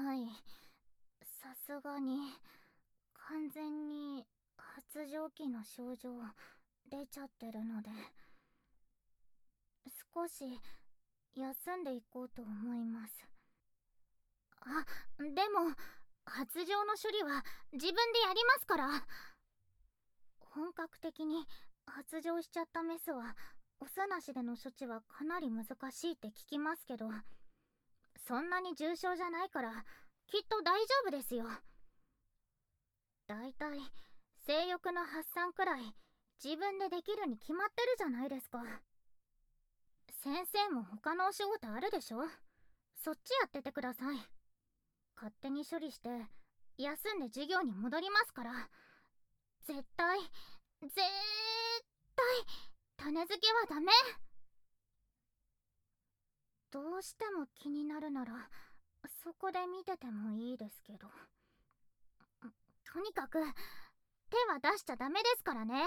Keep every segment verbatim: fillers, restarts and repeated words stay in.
はい。さすがに完全に発情期の症状出ちゃってるので、少し休んでいこうと思います。あ、でも発情の処理は自分でやりますから。本格的に発情しちゃったメスはオスなしでの処置はかなり難しいって聞きますけど、そんなに重症じゃないからきっと大丈夫ですよ。だいたい性欲の発散くらい自分でできるに決まってるじゃないですか。先生も他のお仕事あるでしょ。そっちやっててください。勝手に処理して休んで授業に戻りますから。絶対絶対種付けはダメ。どうしても気になるならそこで見ててもいいですけど、とにかく手は出しちゃダメですからね。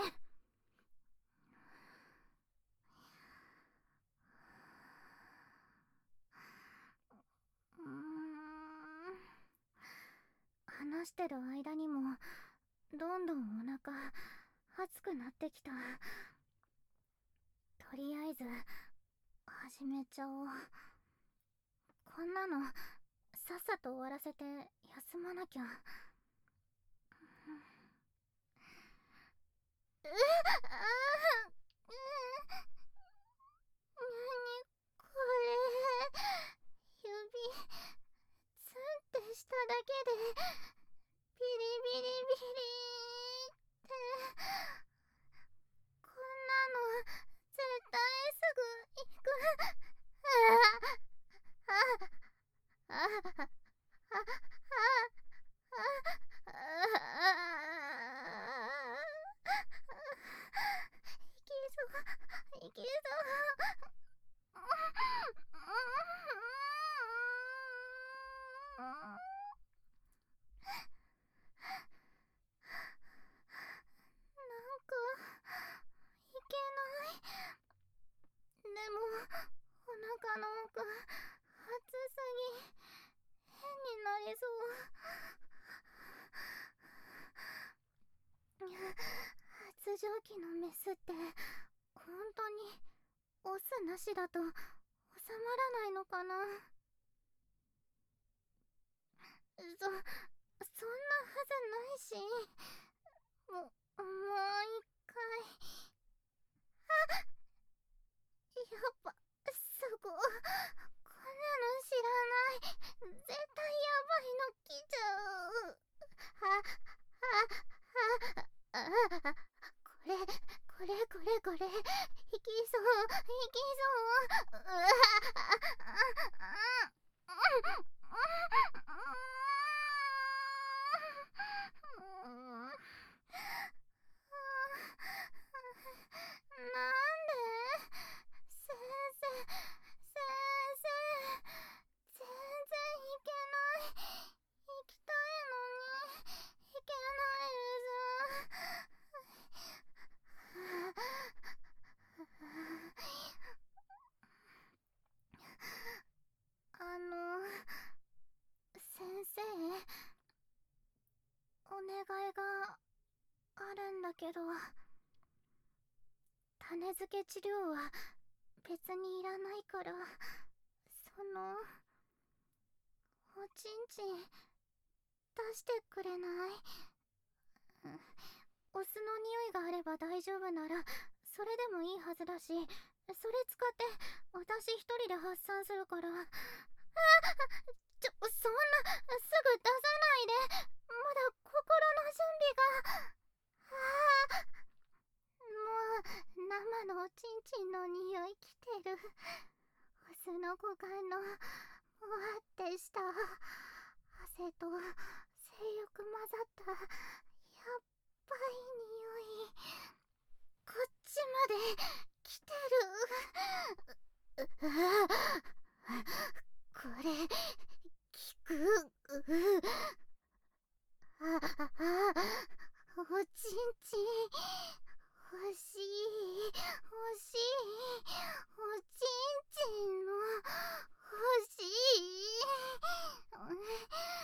うーん、話してる間にもどんどんお腹熱くなってきた。とりあえず始めちゃおう。こんなのさっさと終わらせて休まなきゃ。うっ、あー、うん、なにこれ。指ツンってしただけでビリビリビリって。こんなの絶対すぐ行く。あああああああいけそういけそう。なんかいけない。でもお腹の奥熱すぎ変になりそう。発情期のメスって本当にオスなしだと収まらないのかな。そ、そんなはずないし。も、もう一回。あ、やっぱ、そこ、こんなの知らない。絶対やばいの来ちゃう。は、は、は、あ、これ、これこれこれ、いきそう、いきそう。うわ、あ、あ、なんで先生、先生、全然いけない。行きたいのに行けないです。あの、先生、お願いがあるんだけど、種付け治療は別にいらないから、その、おちんちん出してくれない？お酢の匂いがあれば大丈夫ならそれでもいいはずだし、それ使って私一人で発散するから。あ、ちょ、そんなすぐ出さないで。まだ心の準備が。ああ、もう生のおちんちんの匂いきてる。お酢の股間のもわってした汗と性欲混ざったやっばい匂い、こっちまで来てる。これ効く。ああ、おちんちん欲しい欲しい。おちんちんの欲しい。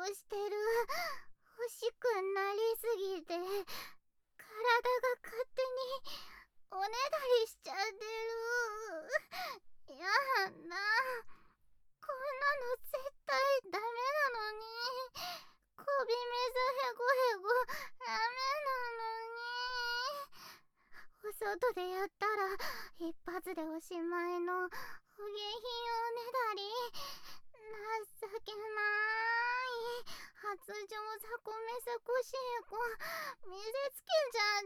してる。欲しくなりすぎて体が勝手におねだりしちゃってる。やだ、こんなの絶対ダメなのに。こび水へごへごダメなのに。お外でやったら一発でおしまいのお下品おねだり。情けない。発情ザコメサコシエコ見せつけちゃ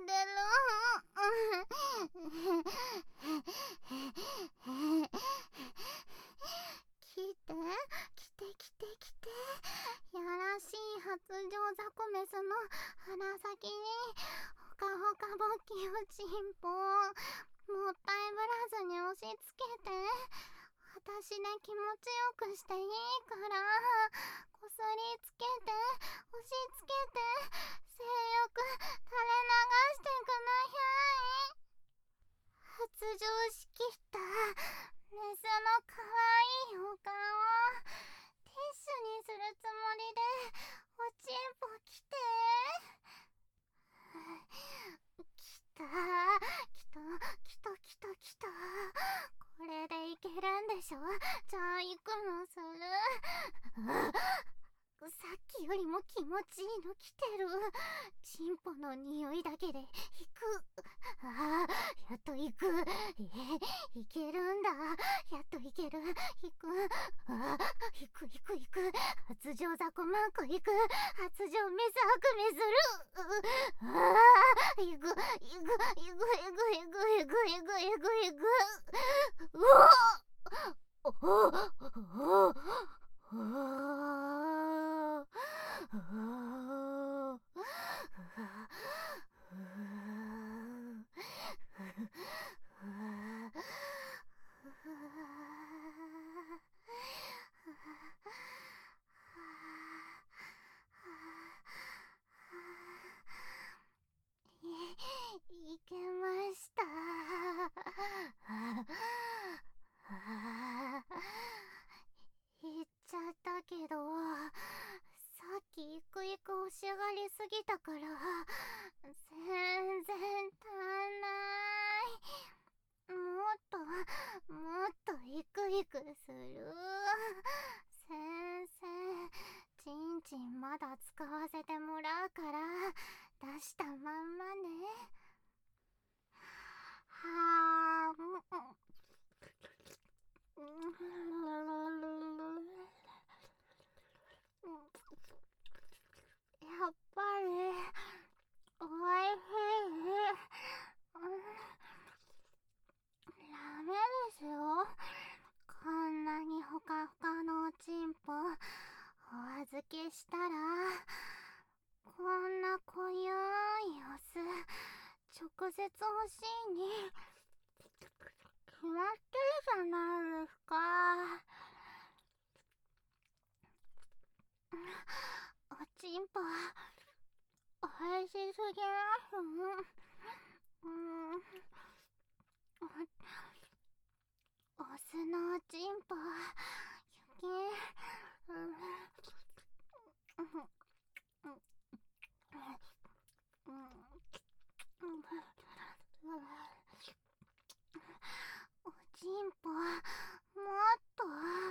ってる。来て来て来て来て。やらしい発情ザコメスの鼻先にほかほかぼっきをチンポもったいぶらずに押し付けて。私で気持ちよくしていいからこすりつけて押し付けて性欲垂れ流してくなさい。発情しきったメスのかわいいお顔ティッシュにするつもりでおちんぽ来て。来た来た来た来た来た。これでいけるんでしょ。じゃあ行くのする。さっきよりも気持ちいいの来てる。チンポの匂いだけで行く。ああ、やっと行く。えー、いけるんだ。やっといける。行く。ああ、行く行く行く。発情ザコマンコ行く。発情メスハクメする。ああ、行く行く行く行く行く行く行く行く行く行く。うわっおおおおいけました。言っちゃったけどさっきイクイク押し上がりすぎたから全然足んない。もっともっとイクイクする。先生チンチンまだ使わせてもらうから出したまんまね。はーやっぱりおいしい。ダメですよ。こんなにほかほかのおちんぽお預けしたらこんな濃ゆいお酢直接欲しいに決まってるじゃないですか。おちんぽおいしすぎます。うん、お酢のおちんぽゆきうんおちんぽもっと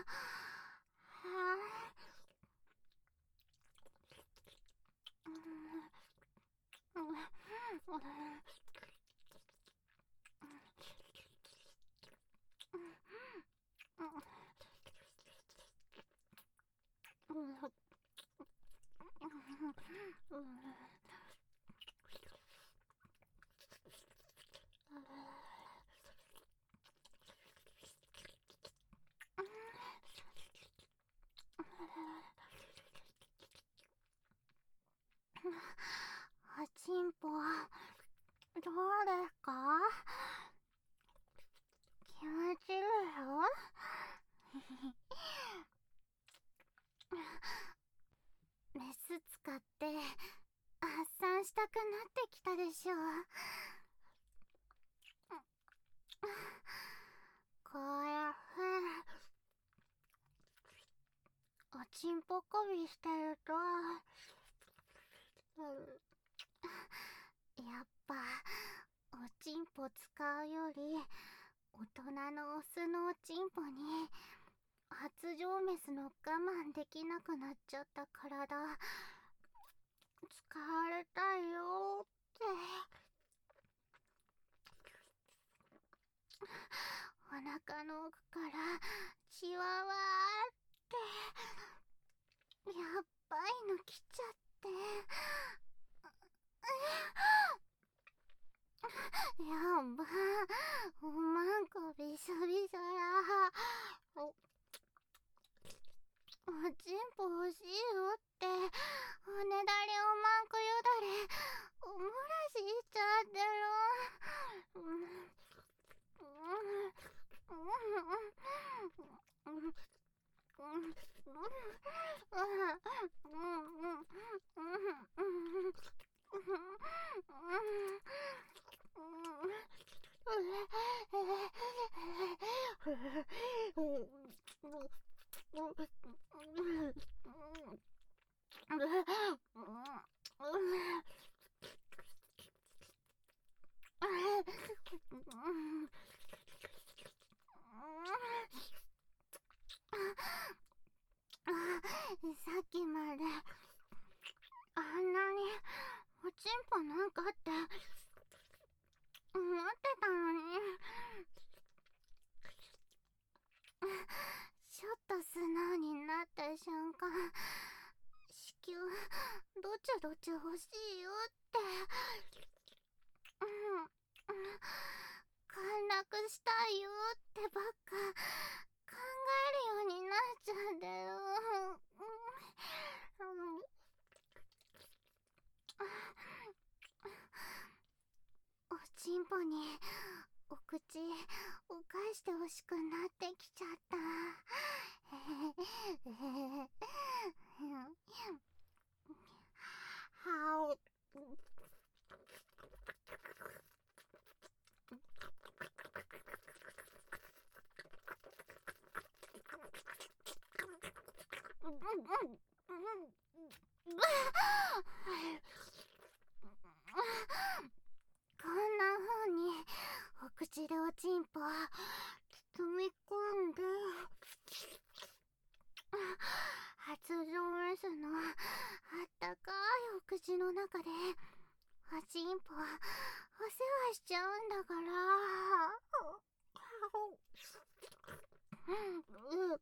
おちんぽどうですか？気持ちいいよ。メス使って発散したくなってきたでしょ。こうやっておちんぽこびしてると、やっぱおちんぽ使うより大人のオスのおちんぽに発情メスの我慢できなくなっちゃった体使われたいよって。お腹の奥からチワワーってやっばいの来ちゃって、やばおまんこびしょびしょや。おおちんぽ欲しいよっておねだりおまんこよだれおもらししちゃってる。うんさっきまであんなにおちんぽなんかって思ってたのに、ちょっと素直になった瞬間、子宮どちょどちょ欲しいよって、うん陥落したいよってばっか考えるようになっちゃうんだよ。おちんぽにお口を返してほしくなってきちゃった。はおこんな風にお口でおちんぽ包み込んで、発情メスのあったかいお口の中でおちんぽお世話しちゃうんだから。うん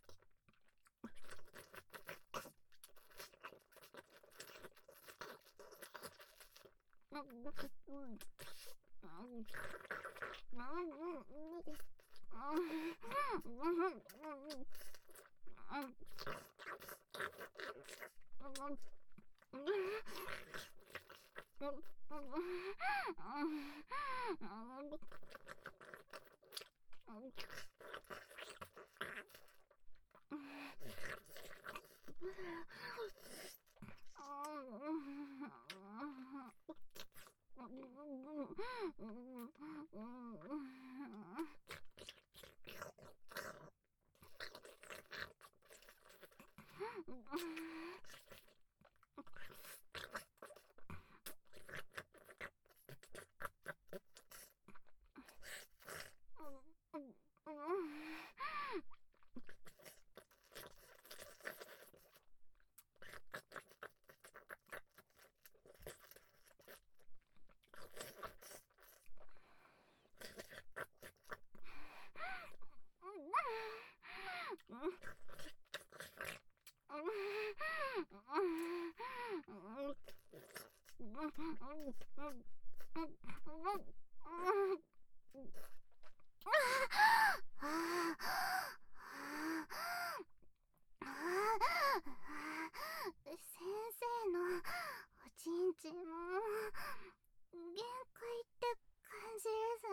先生のおちんちんも限界って感じ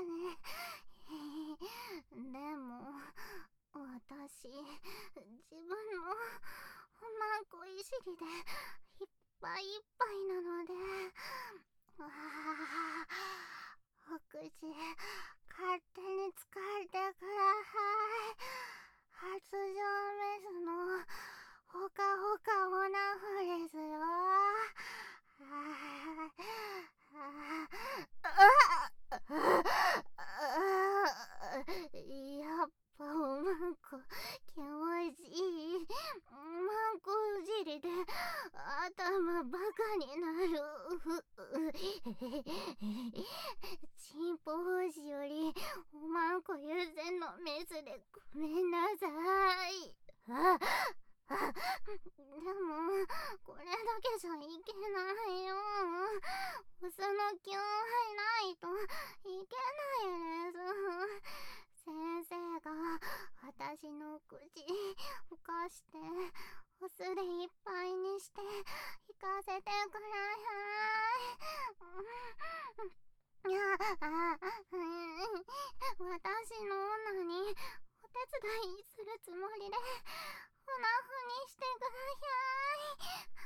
ですね。でも私自分のおまんこいじりでいっぱいいっぱいなので、あお口勝手に使ってください。発情メスのりで頭バカになる。チンポ王子よりおまんこ優先のメスでごめんなさい。ああ、でもこれだけじゃいけないよ。オスの気を入ないといけないです。先生が私の口ふかしてお酢でいっぱいにして引かせてください。いやあ、私の女にお手伝いするつもりでオナフにしてください。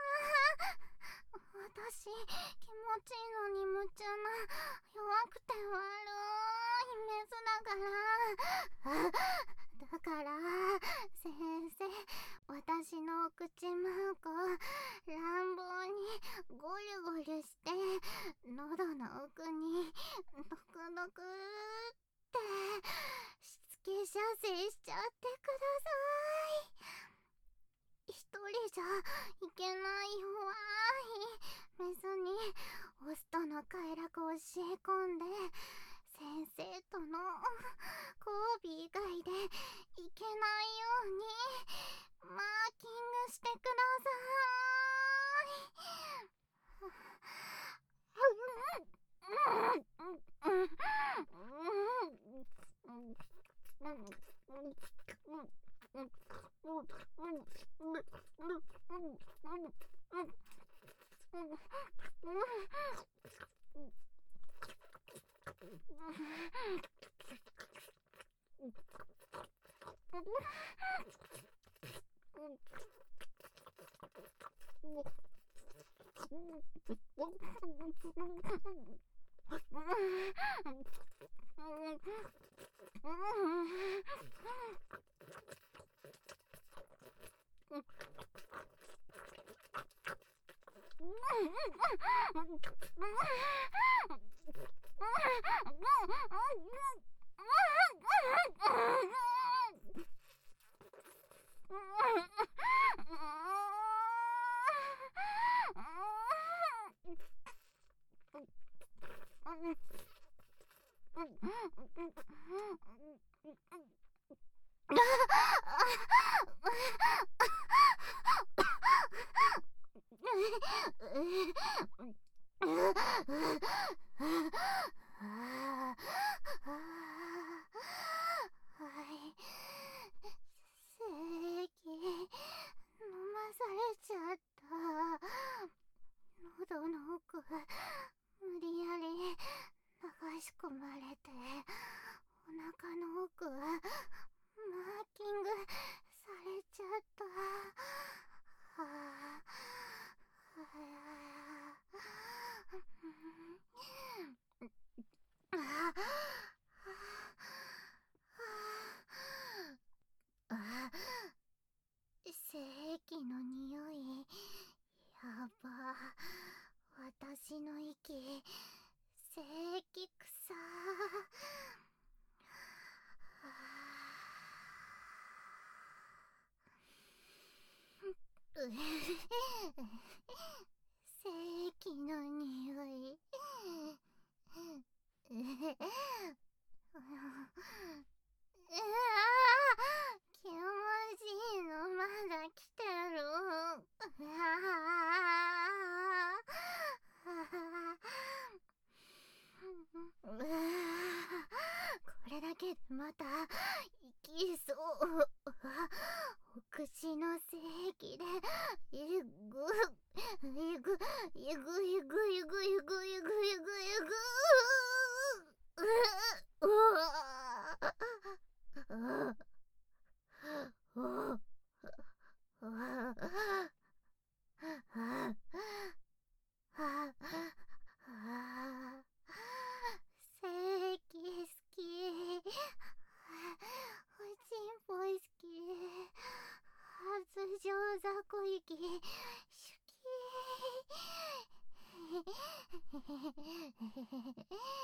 私気持ちいいのに夢中な弱くて悪いメスだから。だから先生、私の口マーク乱暴にゴリゴリして喉の奥にドクドクってしつけ射精しちゃってください。一人じゃいけない弱いメスにオスとの快楽を教え込んで先生との交尾以外でいけないようにマーキングしてくださ精液の匂いやば。私の息精液臭。精液の匂い。ええあえあ気持ちいいのまだ来てる。これだけでまたいきそう。お口の精液でえぐえぐえぐえぐえぐえぐえぐえぐえぐえぐうわ正規好き。おちんぽ好き。発情雑魚息好き。